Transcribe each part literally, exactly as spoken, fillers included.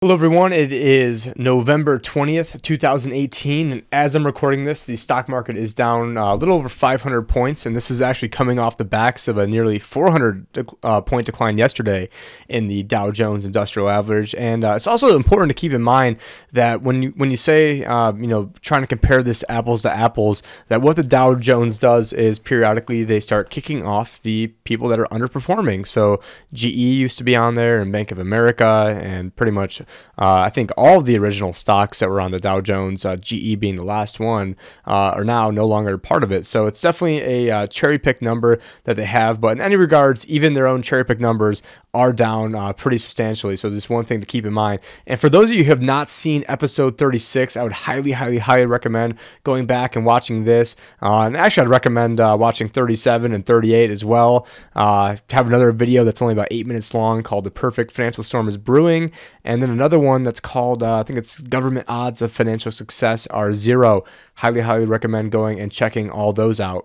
Hello everyone, it is November twentieth, twenty eighteen, and as I'm recording this, the stock market is down uh, a little over five hundred points, and this is actually coming off the backs of a nearly four hundred uh, point decline yesterday in the Dow Jones Industrial Average. And uh, it's also important to keep in mind that when you, when you say, uh, you know, trying to compare this apples to apples, that what the Dow Jones does is periodically they start kicking off the people that are underperforming. So G E used to be on there, and Bank of America, and pretty much Uh, I think all of the original stocks that were on the Dow Jones, uh, G E being the last one, uh, are now no longer part of it. So it's definitely a uh, cherry-picked number that they have. But in any regards, even their own cherry-picked numbers are down uh, pretty substantially. So this is one thing to keep in mind. And for those of you who have not seen episode thirty-six, I would highly, highly, highly recommend going back and watching this. Uh, and actually, I'd recommend uh, watching thirty-seven and thirty-eight as well. Uh, have another video that's only about eight minutes long called The Perfect Financial Storm is Brewing. And then another one that's called, uh, I think it's Government Odds of Financial Success Are Zero. Highly, highly recommend going and checking all those out.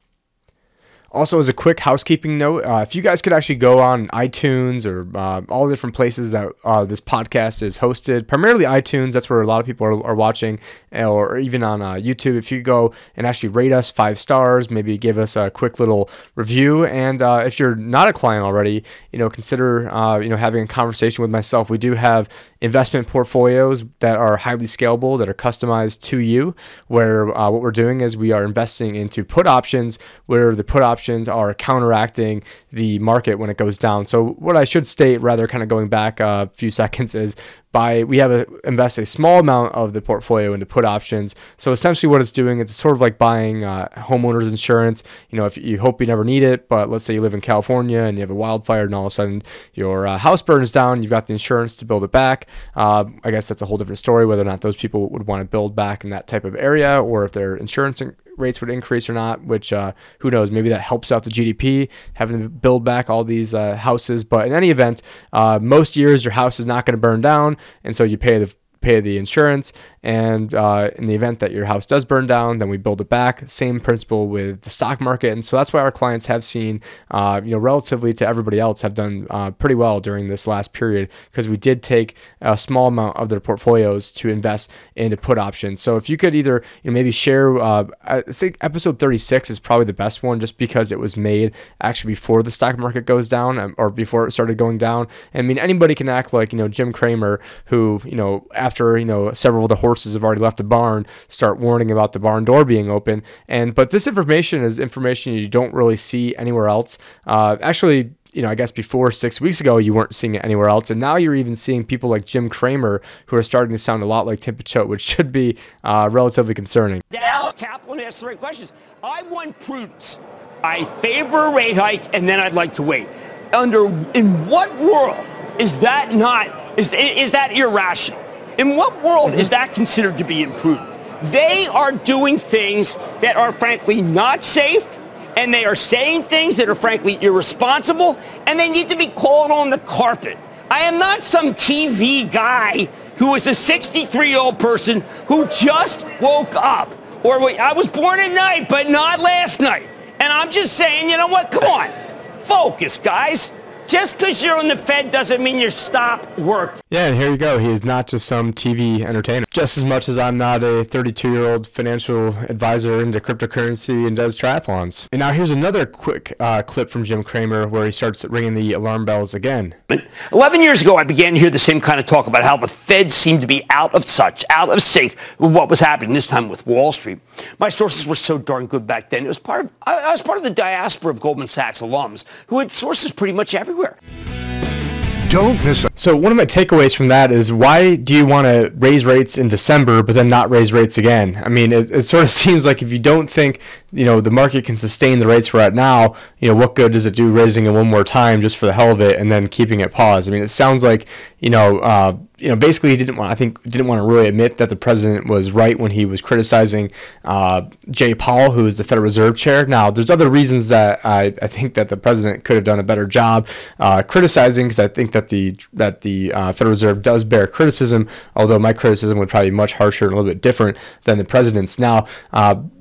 Also, as a quick housekeeping note, uh, if you guys could actually go on iTunes or uh, all the different places that uh, this podcast is hosted, primarily iTunes, that's where a lot of people are, are watching, or even on uh, YouTube, if you go and actually rate us five stars, maybe give us a quick little review. And uh, if you're not a client already, you know, consider uh, you know having a conversation with myself. We do have investment portfolios that are highly scalable, that are customized to you, where uh, what we're doing is we are investing into put options, where the put options are counteracting the market when it goes down. So what I should state, rather kind of going back a few seconds, is by we have a, invest a small amount of the portfolio into put options. So essentially what it's doing, it's sort of like buying uh, homeowners insurance. You know, if you hope you never need it, but let's say you live in California and you have a wildfire and all of a sudden your uh, house burns down, you've got the insurance to build it back. Uh, I guess that's a whole different story, whether or not those people would want to build back in that type of area, or if their insurance rates would increase or not, which uh, who knows, maybe that helps out the G D P, having to build back all these uh, houses. But in any event, uh, most years your house is not going to burn down, and so you pay the pay the insurance, and uh, in the event that your house does burn down, then we build it back. Same principle with the stock market, and so that's why our clients have seen, uh, you know, relatively to everybody else, have done uh, pretty well during this last period, because we did take a small amount of their portfolios to invest into put options. So if you could either, you know, maybe share, uh, I think episode thirty-six is probably the best one, just because it was made actually before the stock market goes down, um, or before it started going down. I mean, anybody can act like, you know, Jim Cramer, who, you know, after After, you know, several of the horses have already left the barn, start warning about the barn door being open. And but this information is information you don't really see anywhere else. Uh, actually, you know, I guess before six weeks ago, you weren't seeing it anywhere else. And now you're even seeing people like Jim Cramer, who are starting to sound a lot like Tim Picciott, which should be uh, relatively concerning. Alex Kaplan asked the right questions. I want prudence. I favor a rate hike, and then I'd like to wait. Under, in what world is that not, is, is that irrational? In what world mm-hmm. is that considered to be imprudent? They are doing things that are frankly not safe, and they are saying things that are frankly irresponsible, and they need to be called on the carpet. I am not some T V guy who is a sixty-three-year-old person who just woke up. Or wait, I was born at night, but not last night. And I'm just saying, you know what? Come on. Focus, guys. Just because you're in the Fed doesn't mean you stop work. Yeah, and here you go. He is not just some T V entertainer. Just as much as I'm not a thirty-two-year-old financial advisor into cryptocurrency and does triathlons. And now here's another quick uh, clip from Jim Cramer where he starts ringing the alarm bells again. Eleven years ago, I began to hear the same kind of talk about how the Fed seemed to be out of touch, out of sync with what was happening this time with Wall Street. My sources were so darn good back then. It was part of, I was part of the diaspora of Goldman Sachs alums who had sources pretty much everywhere. Don't miss it. So one of my takeaways from that is, why do you want to raise rates in December but then not raise rates again? I mean, it, it sort of seems like if you don't think, you know, the market can sustain the rates we're at now, you know, what good does it do raising it one more time just for the hell of it and then keeping it paused? I mean, it sounds like, you know, uh, you know, basically he didn't want, I think, didn't want to really admit that the president was right when he was criticizing uh, Jay Powell, who is the Federal Reserve Chair. Now, there's other reasons that I, I think that the president could have done a better job uh, criticizing, because I think that the that the uh, Federal Reserve does bear criticism, although my criticism would probably be much harsher and a little bit different than the president's. Now, uh,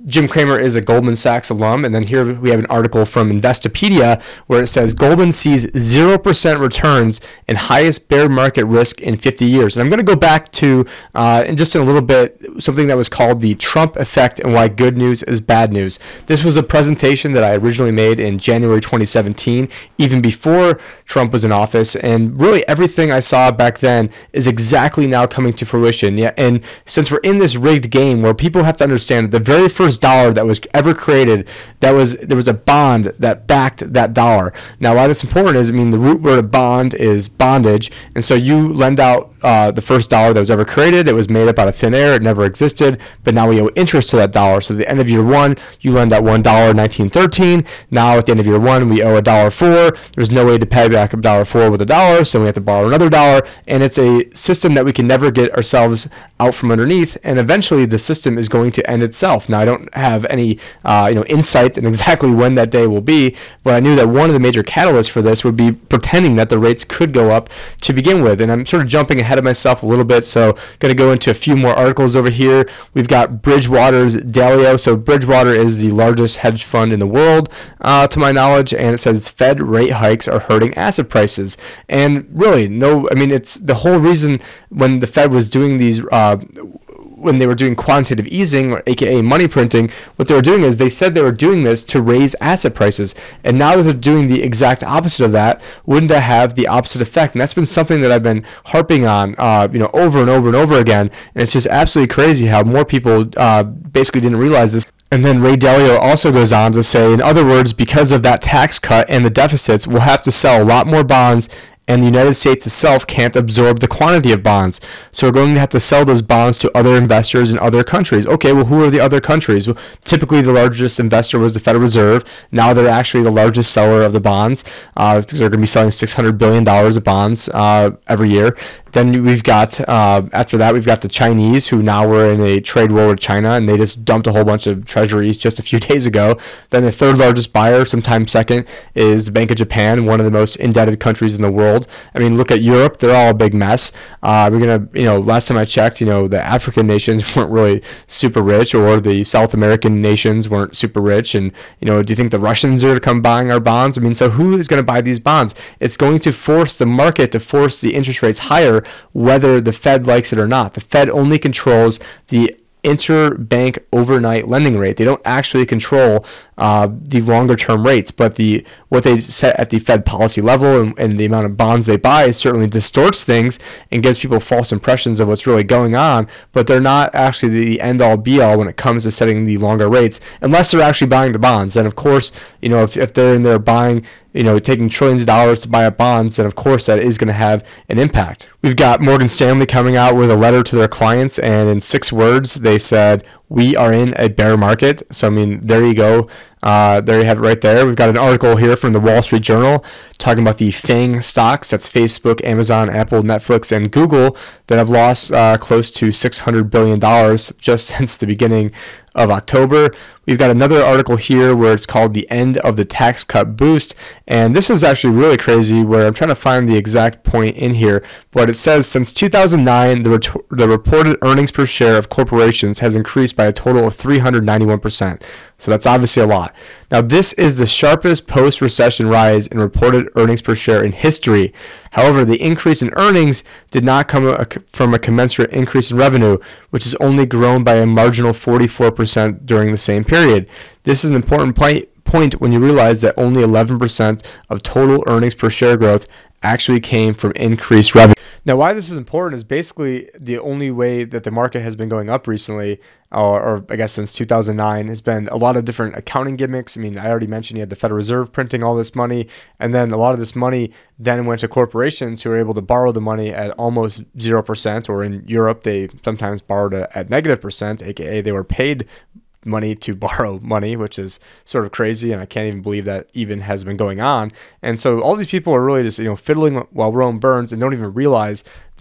Jim Cramer is a Goldman Sachs alum, and then here we have an article from Investopedia where it says Goldman sees zero percent returns and highest bear market risk in fifty years. And I'm going to go back to, uh, in just in a little bit, something that was called the Trump effect and why good news is bad news. This was a presentation that I originally made in January twenty seventeen, even before Trump was in office, and really everything I saw back then is exactly now coming to fruition. Yeah, and since we're in this rigged game where people have to understand that the very first dollar that was ever created, that was there was a bond that backed that dollar. Now, why that's important is, I mean, the root word of bond is bondage, and so you lend out uh, the first dollar that was ever created. It was made up out of thin air. It never existed, but now we owe interest to that dollar. So at the end of year one, you lend out one dollar in nineteen thirteen. Now at the end of year one, we owe a dollar four. There's no way to pay back a dollar four with a dollar, so we have to borrow another dollar, and it's a system that we can never get ourselves out from underneath, and eventually the system is going to end itself. Now, I don't have any uh, you know insight in exactly when that day will be, but I knew that one of the major catalysts for this would be pretending that the rates could go up to begin with. And I'm sort of jumping ahead of myself a little bit, so going to go into a few more articles over here. We've got Bridgewater's Dalio. So Bridgewater is the largest hedge fund in the world, uh, to my knowledge, and it says Fed rate hikes are hurting asset prices. And really, no, I mean, it's the whole reason when the Fed was doing these uh, when they were doing quantitative easing, or aka money printing, what they were doing is they said they were doing this to raise asset prices. And now that they're doing the exact opposite of that, wouldn't that have the opposite effect? And that's been something that I've been harping on, uh, you know, over and over and over again. And it's just absolutely crazy how more people uh, basically didn't realize this. And then Ray Dalio also goes on to say, in other words, because of that tax cut and the deficits, we'll have to sell a lot more bonds, and the United States itself can't absorb the quantity of bonds. So we're going to have to sell those bonds to other investors in other countries. Okay, well, who are the other countries? Well, typically, the largest investor was the Federal Reserve. Now they're actually the largest seller of the bonds. Uh, they're going to be selling six hundred billion dollars of bonds uh, every year. Then we've got, uh, after that, we've got the Chinese, who now were in a trade war with China, and they just dumped a whole bunch of treasuries just a few days ago. Then the third largest buyer, sometime second, is the Bank of Japan, one of the most indebted countries in the world. I mean, look at Europe; they're all a big mess. Uh, we're gonna, you know, last time I checked, you know, the African nations weren't really super rich, or the South American nations weren't super rich. And you know, do you think the Russians are gonna come buying our bonds? I mean, so who is gonna buy these bonds? It's going to force the market to force the interest rates higher, whether the Fed likes it or not. The Fed only controls the interbank overnight lending rate. They don't actually control uh, the longer term rates, but the what they set at the Fed policy level and, and the amount of bonds they buy certainly distorts things and gives people false impressions of what's really going on, but they're not actually the end all be all when it comes to setting the longer rates, unless they're actually buying the bonds. And of course, you know, if, if they're in there buying, you know, taking trillions of dollars to buy up bonds, then of course that is going to have an impact. We've got Morgan Stanley coming out with a letter to their clients, and in six words, they said, "We are in a bear market." So, I mean, there you go. Uh, there you have it right there. We've got an article here from the Wall Street Journal talking about the FANG stocks. That's Facebook, Amazon, Apple, Netflix, and Google that have lost uh, close to six hundred billion dollars just since the beginning of October. We've got another article here where it's called The End of the Tax Cut Boost. And this is actually really crazy, where I'm trying to find the exact point in here. But it says, since two thousand nine, the, ret- the reported earnings per share of corporations has increased by a total of three hundred ninety-one percent. So that's obviously a lot. Now, this is the sharpest post-recession rise in reported earnings per share in history. However, the increase in earnings did not come from a commensurate increase in revenue, which has only grown by a marginal forty-four percent during the same period. This is an important point point when you realize that only eleven percent of total earnings per share growth actually came from increased revenue. Now, why this is important is basically the only way that the market has been going up recently, or, or I guess since two thousand nine, has been a lot of different accounting gimmicks. I mean, I already mentioned you had the Federal Reserve printing all this money, and then a lot of this money then went to corporations who were able to borrow the money at almost zero percent, or in Europe, they sometimes borrowed at negative percent, aka they were paid money to borrow money, which is sort of crazy, and I can't even believe that even has been going on. And so all these people are really just, you know, fiddling while Rome burns, and don't even realize the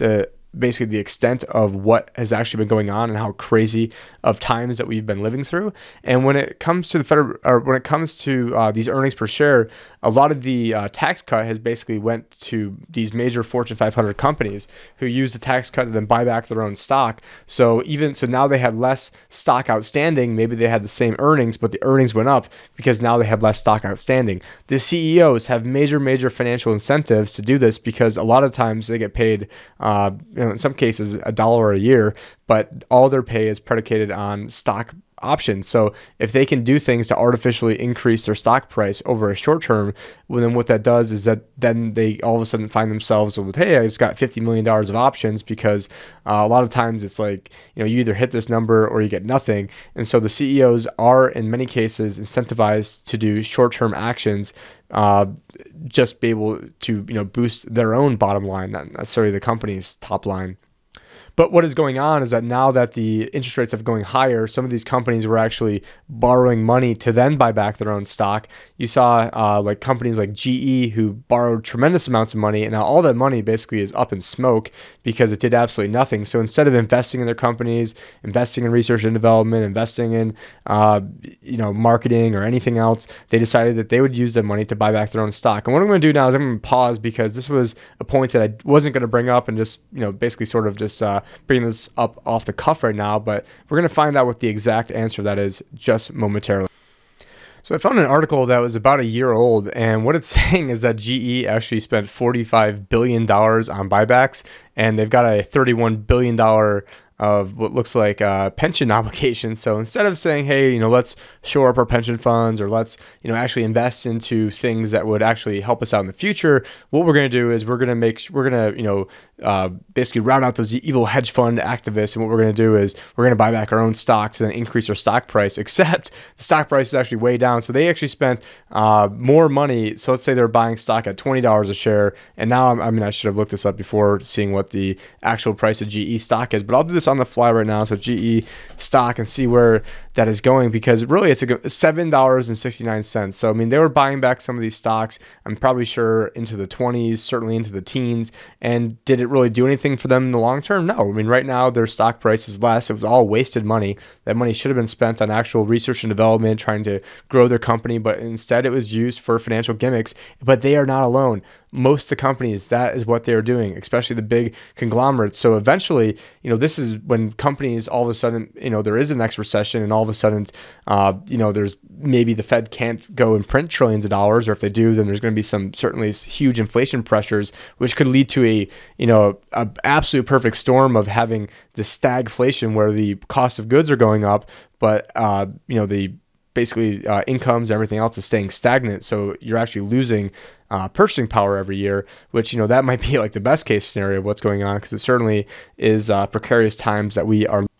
basically the extent of what has actually been going on and how crazy of times that we've been living through. And when it comes to the federal, or when it comes to uh, these earnings per share, a lot of the uh, tax cut has basically went to these major Fortune five hundred companies who use the tax cut to then buy back their own stock. So even so, now they had less stock outstanding. Maybe they had the same earnings, but the earnings went up because now they had less stock outstanding. The C E Os have major, major financial incentives to do this because a lot of times they get paid, uh, you know, in some cases, a dollar a year, but all their pay is predicated on stock options. So if they can do things to artificially increase their stock price over a short term, well, then what that does is that then they all of a sudden find themselves with, hey, I just got fifty million dollars of options, because uh, a lot of times it's like, you know, you either hit this number or you get nothing. And so the C E Os are in many cases incentivized to do short-term actions, uh, just be able to, you know, boost their own bottom line, not necessarily the company's top line. But what is going on is that now that the interest rates have going higher, some of these companies were actually borrowing money to then buy back their own stock. You saw uh, like companies like G E who borrowed tremendous amounts of money, and now all that money basically is up in smoke because it did absolutely nothing. So instead of investing in their companies, investing in research and development, investing in uh, you know marketing or anything else, they decided that they would use the money to buy back their own stock. And what I'm going to do now is I'm going to pause, because this was a point that I wasn't going to bring up and just you know basically sort of just uh, bring this up off the cuff right now, but we're going to find out what the exact answer that is just momentarily. So I found an article that was about a year old, and what it's saying is that G E actually spent forty-five billion dollars on buybacks, and they've got a thirty-one billion dollars of what looks like a pension obligation. So instead of saying, hey, you know, let's shore up our pension funds, or let's, you know, actually invest into things that would actually help us out in the future, what we're going to do is we're going to make, we're going to, you know, uh, basically rout out those evil hedge fund activists. And what we're going to do is we're going to buy back our own stocks and then increase our stock price, except the stock price is actually way down. So they actually spent uh, more money. So let's say they're buying stock at twenty dollars a share. And now, I'm, I mean, I should have looked this up before seeing what the actual price of G E stock is, but I'll do this on the fly right now. So G E stock, and see where that is going, because really it's a seven dollars and sixty-nine cents. So I mean, they were buying back some of these stocks, I'm probably sure into the twenties, certainly into the teens. And did it really do anything for them in the long term? No. I mean, right now their stock price is less. It was all wasted money. That money should have been spent on actual research and development, trying to grow their company, but instead it was used for financial gimmicks. But they are not alone. Most of the companies, that is what they're doing, especially the big conglomerates. So eventually, you know, this is when companies all of a sudden, you know, there is a next recession, and all of a sudden, uh, you know, there's maybe the Fed can't go and print trillions of dollars, or if they do, then there's going to be some certainly huge inflation pressures, which could lead to a, you know, a absolute perfect storm of having the stagflation, where the cost of goods are going up, but, uh, you know, the basically uh, incomes, everything else is staying stagnant. So you're actually losing uh, purchasing power every year, which, you know, that might be like the best case scenario of what's going on, because it certainly is uh, precarious times that we are.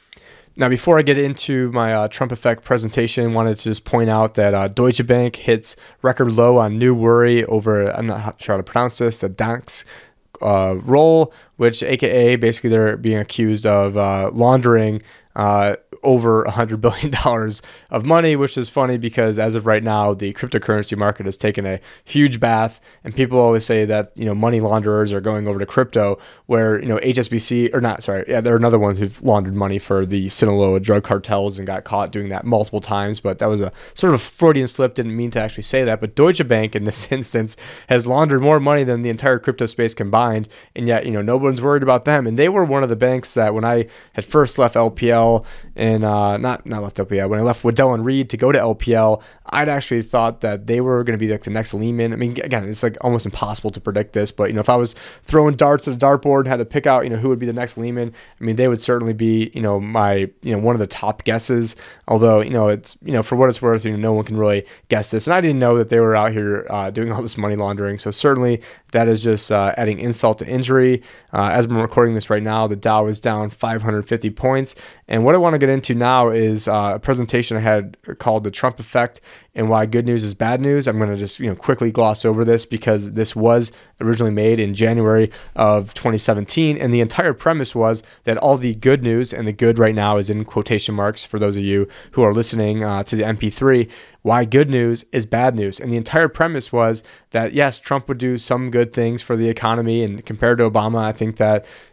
Now, before I get into my uh, Trump effect presentation, I wanted to just point out that uh, Deutsche Bank hits record low on new worry over, I'm not sure how to pronounce this, the DAX uh, roll, which A K A basically they're being accused of uh, laundering uh, over one hundred billion dollars of money, which is funny because as of right now, the cryptocurrency market has taken a huge bath, and people always say that, you know, money launderers are going over to crypto, where, you know, H S B C, or not, sorry, yeah, they're another one who've laundered money for the Sinaloa drug cartels and got caught doing that multiple times, but that was a sort of Freudian slip, didn't mean to actually say that, but Deutsche Bank in this instance has laundered more money than the entire crypto space combined, and yet, you know, no one's worried about them, and they were one of the banks that when I had first left L P L, and uh, not not left L P L, when I left Waddell and Reed to go to L P L, I'd actually thought that they were going to be like the next Lehman. I mean, again, it's like almost impossible to predict this, but, you know, if I was throwing darts at a dartboard and had to pick out, you know, who would be the next Lehman, I mean, they would certainly be, you know, my, you know, one of the top guesses, although, you know, it's, you know, for what it's worth, you know, no one can really guess this, and I didn't know that they were out here uh, doing all this money laundering, so certainly that is just uh, adding insult to injury. Uh, as I'm recording this right now, the Dow is down five hundred fifty points, and what I want to get into now is uh, a presentation I had called the Trump effect and why good news is bad news. I'm going to just, you know, quickly gloss over this because this was originally made in January of twenty seventeen, and the entire premise was that all the good news, and the good right now is in quotation marks for those of you who are listening uh, to the M P three, why good news is bad news. And the entire premise was that, yes, Trump would do some good things for the economy, and compared to Obama, I think that,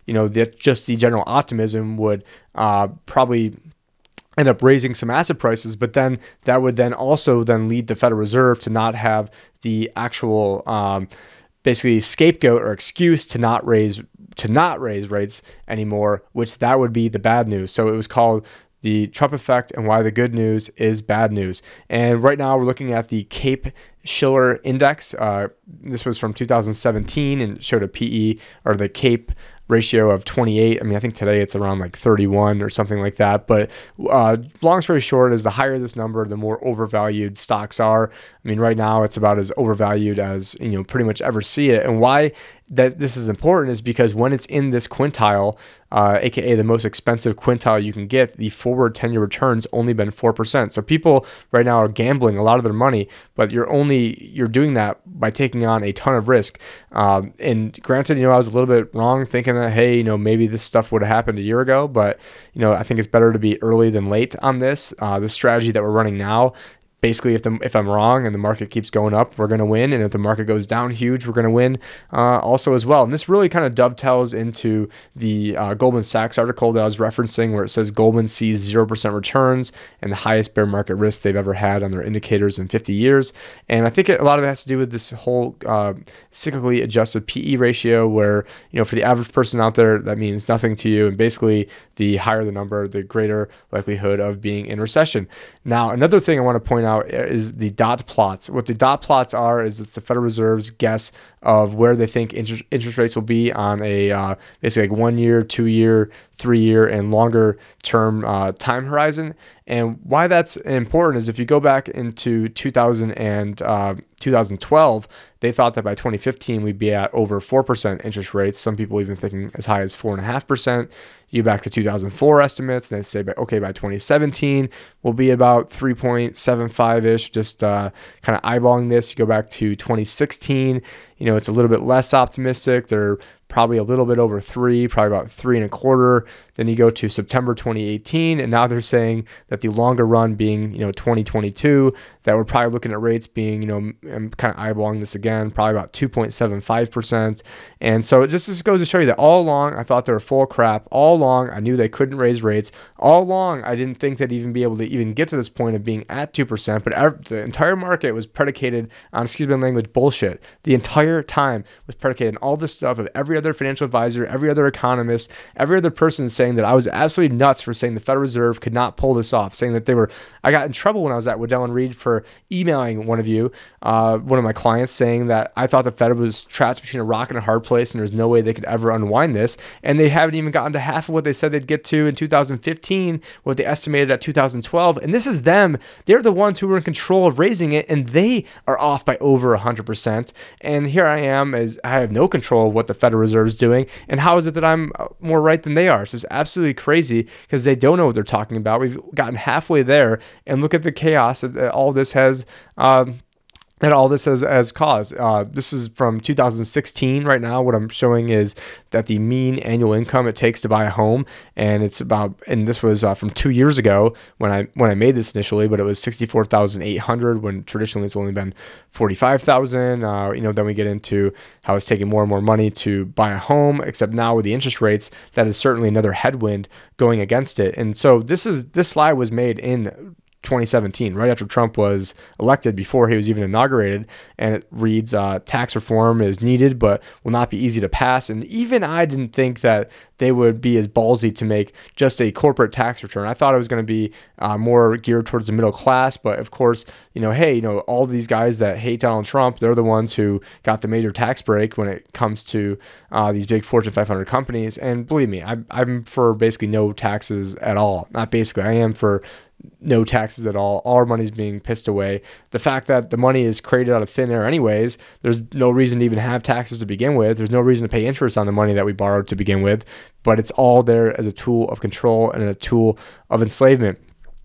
you know, that just the general optimism would uh, probably end up raising some asset prices, but then that would then also then lead the Federal Reserve to not have the actual um, basically scapegoat or excuse to not raise to not raise rates anymore, which that would be the bad news. So it was called the Trump effect and why the good news is bad news. And right now we're looking at the Cape-Shiller Index. Uh, this was from two thousand seventeen and showed a P E, or the Cape ratio, of twenty-eight. I mean, I think today it's around like thirty-one or something like that. But uh, long story short is the higher this number, the more overvalued stocks are. I mean, right now it's about as overvalued as, you know, pretty much ever see it. And why that this is important is because when it's in this quintile, uh, aka the most expensive quintile you can get, the forward ten-year return's only been four percent. So people right now are gambling a lot of their money, but you're only you're doing that by taking on a ton of risk. Um, and granted, you know, I was a little bit wrong thinking that, hey, you know, maybe this stuff would have happened a year ago, but, you know, I think it's better to be early than late on this. Uh, the strategy that we're running now, basically, if the if I'm wrong and the market keeps going up, we're going to win. And if the market goes down huge, we're going to win uh, also as well. And this really kind of dovetails into the uh, Goldman Sachs article that I was referencing, where it says Goldman sees zero percent returns and the highest bear market risk they've ever had on their indicators in fifty years. And I think it, a lot of it has to do with this whole uh, cyclically adjusted P E ratio, where, you know, for the average person out there, that means nothing to you. And basically, the higher the number, the greater likelihood of being in recession. Now, another thing I want to point out is the dot plots. What the dot plots are is it's the Federal Reserve's guess of where they think interest, interest rates will be on a uh, basically like one year, two year, three year, and longer term uh, time horizon. And why that's important is if you go back into two thousand and uh, two thousand twelve, they thought that by twenty fifteen we'd be at over four percent interest rates. Some people even thinking as high as four point five percent. You go back to two thousand four estimates, and they say, okay, by twenty seventeen, we'll be about three point seven five-ish, just uh, kind of eyeballing this. You go back to twenty sixteen, you know, it's a little bit less optimistic. They're probably a little bit over three, probably about three and a quarter. Then you go to September twenty eighteen, and now they're saying that the longer run being, you know, twenty twenty-two, that we're probably looking at rates being, you know, I'm kind of eyeballing this again, probably about two point seven five percent. And so it just, just goes to show you that all along, I thought they were full of crap. All along, I knew they couldn't raise rates. All along, I didn't think they'd even be able to even get to this point of being at two percent, but ev- the entire market was predicated on, excuse me, language, bullshit. The entire time was predicated on all this stuff of every other financial advisor, every other economist, every other person saying that I was absolutely nuts for saying the Federal Reserve could not pull this off, saying that they were, I got in trouble when I was at Waddell and Reed for emailing one of you, uh, one of my clients, saying that I thought the Fed was trapped between a rock and a hard place and there's no way they could ever unwind this. And they haven't even gotten to half of what they said they'd get to in two thousand fifteen, what they estimated at two thousand twelve. And this is them. They're the ones who were in control of raising it, and they are off by over one hundred percent. And here I am, as I have no control of what the Federal Reserve is doing. And how is it that I'm more right than they are? So it's absolutely crazy because they don't know what they're talking about. We've gotten halfway there, and look at the chaos that all this has um, that all this has, has caused. Uh, this is from two thousand sixteen right now. What I'm showing is that the mean annual income it takes to buy a home, and it's about, and this was uh, from two years ago when I when I made this initially, but it was sixty-four thousand eight hundred when traditionally it's only been forty-five thousand. Uh, you know, then we get into how it's taking more and more money to buy a home, except now with the interest rates, that is certainly another headwind going against it. And so this is this slide was made in twenty seventeen, right after Trump was elected, before he was even inaugurated, and it reads uh, tax reform is needed but will not be easy to pass. And even I didn't think that they would be as ballsy to make just a corporate tax return. I thought it was going to be uh, more geared towards the middle class, but of course, you know, hey, you know, all these guys that hate Donald Trump, they're the ones who got the major tax break when it comes to uh, these big Fortune five hundred companies. And believe me, I'm, I'm for basically no taxes at all. Not basically, I am for no taxes at all. All our money is being pissed away. The fact that the money is created out of thin air anyways, there's no reason to even have taxes to begin with. There's no reason to pay interest on the money that we borrowed to begin with, but it's all there as a tool of control and a tool of enslavement.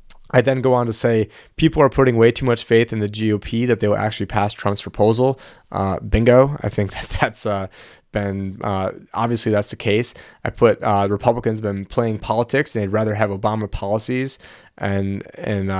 I then go on to say people are putting way too much faith in the G O P that they will actually pass Trump's proposal. Uh, bingo. I think that that's uh, been, uh, obviously that's the case. I put uh, Republicans have been playing politics and they'd rather have Obama policies and, and uh,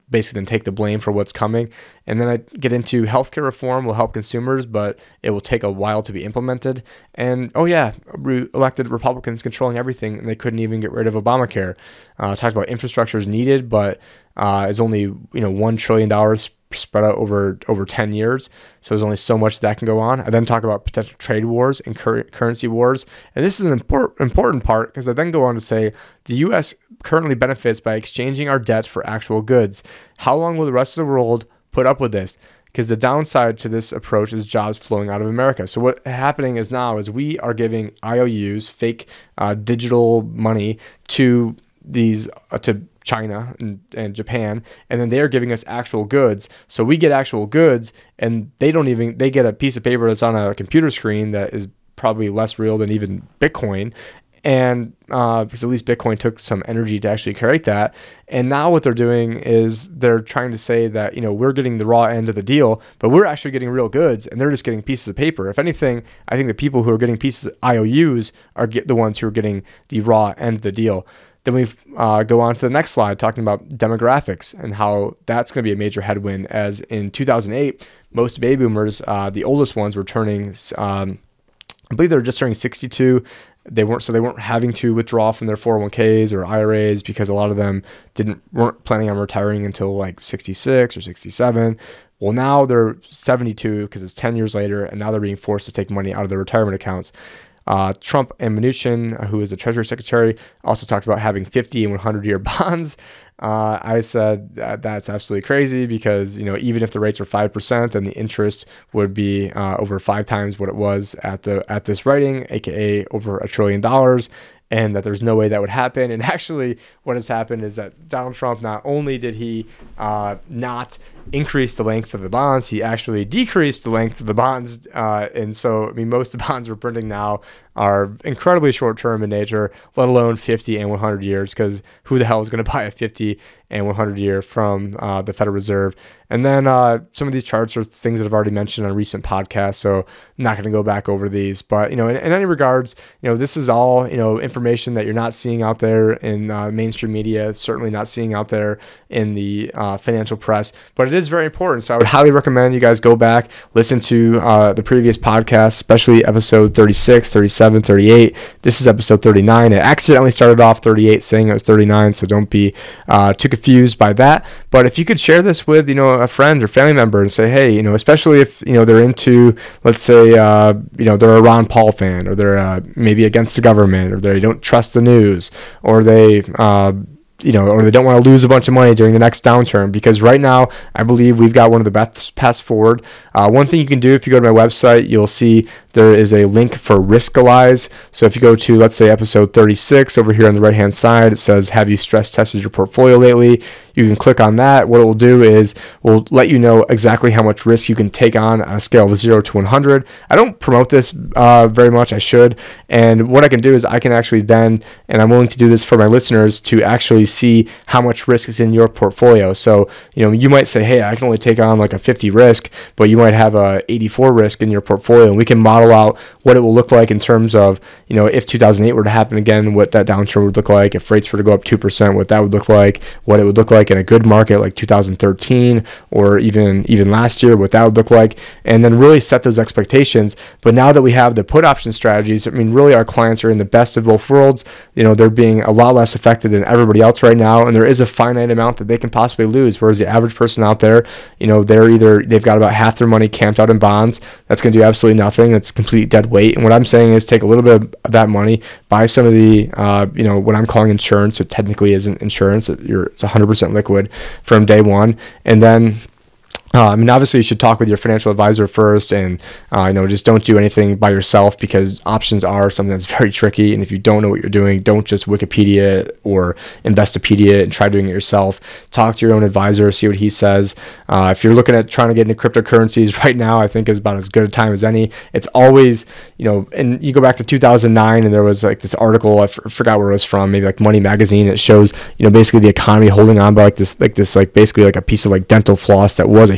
basically then take the blame for what's coming. And then I get into healthcare reform will help consumers, but it will take a while to be implemented. And oh yeah, re- elected Republicans controlling everything, and they couldn't even get rid of Obamacare. Uh, talked about infrastructure is needed, but uh, is only you know one trillion dollars spread out over over ten years. So there's only so much that can go on. I then talk about potential trade wars and cur- currency wars. And this is an import- important part because I then go on to say the U S currently benefits by exchanging our debt for actual goods. How long will the rest of the world put up with this? Because the downside to this approach is jobs flowing out of America. So what's happening is now is we are giving I O Us, fake uh, digital money, to these uh, to China and, and Japan, and then they're giving us actual goods. So we get actual goods, and they don't even they get a piece of paper that's on a computer screen that is probably less real than even Bitcoin. And uh, because at least Bitcoin took some energy to actually create that. And now what they're doing is they're trying to say that, you know, we're getting the raw end of the deal, but we're actually getting real goods, and they're just getting pieces of paper. If anything, I think the people who are getting pieces of I O Us are get the ones who are getting the raw end of the deal. Then we uh, go on to the next slide talking about demographics and how that's going to be a major headwind, as in two thousand eight, most baby boomers, uh, the oldest ones, were turning, um, I believe they were just turning sixty-two. They weren't, so they weren't having to withdraw from their four oh one k's or I R As because a lot of them didn't weren't planning on retiring until like sixty-six or sixty-seven. Well, now they're seventy-two because it's ten years later, and now they're being forced to take money out of their retirement accounts. Uh, Trump and Mnuchin, who is the Treasury Secretary, also talked about having fifty and one hundred year bonds. Uh, I said that that's absolutely crazy because, you know, even if the rates are five percent, then the interest would be uh, over five times what it was at the at this writing, aka over a trillion dollars. And that there's no way that would happen. And actually what has happened is that Donald Trump, not only did he uh, not increase the length of the bonds, he actually decreased the length of the bonds. Uh, and so, I mean, most of the bonds we're printing now are incredibly short-term in nature, let alone fifty and one hundred years, because who the hell is going to buy a fifty and one hundred year from uh, the Federal Reserve? And then uh, some of these charts are things that I've already mentioned on recent podcasts, so I'm not going to go back over these. But, you know, in, in any regards, you know, this is all, you know, information that you're not seeing out there in uh, mainstream media, certainly not seeing out there in the uh, financial press, but it is very important. So I would highly recommend you guys go back, listen to uh, the previous podcasts, especially episode thirty-six, thirty-seven, thirty-eight. This is episode thirty-nine. It accidentally started off thirty-eight saying it was thirty-nine, so don't be uh, too confused by that. But if you could share this with, you know, a friend or family member and say, hey, you know, especially if, you know, they're into, let's say, uh, you know, they're a Ron Paul fan, or they're uh, maybe against the government, or they don't trust the news, or they, uh, you know, or they don't want to lose a bunch of money during the next downturn, because right now I believe we've got one of the best paths forward. Uh, one thing you can do, if you go to my website, you'll see there is a link for Riskalyze. So if you go to, let's say, episode thirty-six, over here on the right hand side, it says, have you stress tested your portfolio lately? You can click on that. What it will do is we'll let you know exactly how much risk you can take on a scale of zero to one hundred. I don't promote this uh, very much. I should. And what I can do is I can actually then, and I'm willing to do this for my listeners, to actually see how much risk is in your portfolio. So, you know, you might say, hey, I can only take on like a fifty risk, but you might have a eighty-four risk in your portfolio. And we can model out what it will look like in terms of, you know, if two thousand eight were to happen again, what that downturn would look like. If rates were to go up two percent, what that would look like, what it would look like in a good market like two thousand thirteen, or even even last year, what that would look like, and then really set those expectations. But now that we have the put option strategies, I mean, really our clients are in the best of both worlds. You know, they're being a lot less affected than everybody else right now, and there is a finite amount that they can possibly lose, whereas the average person out there, you know, they're either, they've got about half their money camped out in bonds. That's going to do absolutely nothing. It's complete dead weight. And what I'm saying is take a little bit of that money, buy some of the, uh, you know, what I'm calling insurance. So it technically isn't insurance. You're, it's one hundred percent liquid from day one. And then, uh, I mean, obviously you should talk with your financial advisor first, and, uh, you know, just don't do anything by yourself, because options are something that's very tricky. And if you don't know what you're doing, don't just Wikipedia or Investopedia and try doing it yourself. Talk to your own advisor, see what he says. Uh, if you're looking at trying to get into cryptocurrencies right now, I think is about as good a time as any. It's always, you know, and you go back to two thousand nine, and there was like this article, I f- forgot where it was from, maybe like Money Magazine. It shows, you know, basically the economy holding on by like this, like this, like basically like a piece of like dental floss that was a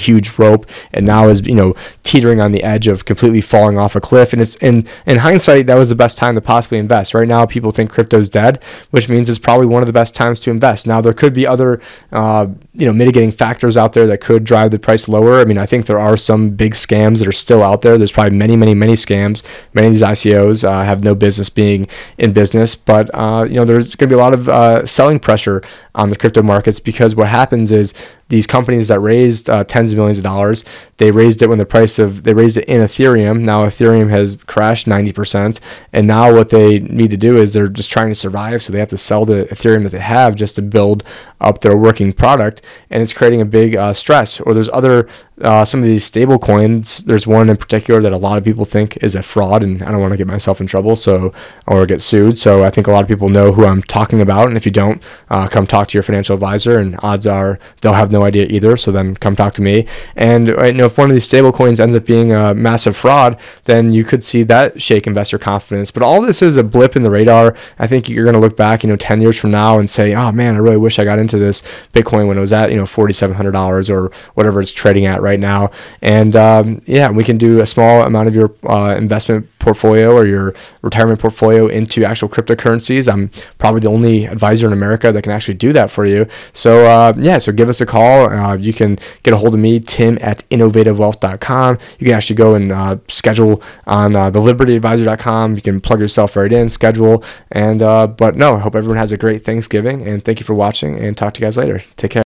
huge rope and now is, you know, teetering on the edge of completely falling off a cliff. And it's in, in hindsight, that was the best time to possibly invest. Right now, people think crypto's dead, which means it's probably one of the best times to invest. Now, there could be other, uh, you know, mitigating factors out there that could drive the price lower. I mean, I think there are some big scams that are still out there. There's probably many, many, many scams. Many of these I C Os uh, have no business being in business, but uh, you know, there's going to be a lot of uh, selling pressure on the crypto markets, because what happens is these companies that raised uh, tens of millions of dollars, they raised it when the price of, they raised it in Ethereum. Now Ethereum has crashed ninety percent. And now what they need to do is they're just trying to survive. So they have to sell the Ethereum that they have just to build up their working product. And it's creating a big uh, stress. Or there's other, uh, some of these stable coins. There's one in particular that a lot of people think is a fraud, and I don't want to get myself in trouble so or get sued. So I think a lot of people know who I'm talking about. And if you don't, uh, come talk to your financial advisor, and odds are they'll have no idea either. So then come talk to me. And you know, if one of these stable coins ends up being a massive fraud, then you could see that shake investor confidence. But all this is a blip in the radar. I think you're going to look back, you know, ten years from now and say, oh man, I really wish I got into this Bitcoin when it was at, you know, forty-seven hundred dollars or whatever it's trading at right now. And um, yeah, we can do a small amount of your uh, investment portfolio or your retirement portfolio into actual cryptocurrencies. I'm probably the only advisor in America that can actually do that for you. So uh, yeah, so give us a call. Uh, you can get a hold of me, Tim at innovative wealth dot com. You can actually go and uh, schedule on uh, the liberty advisor dot com. You can plug yourself right in, schedule. And uh, but no, I hope everyone has a great Thanksgiving, and thank you for watching, and talk to you guys later. Take care.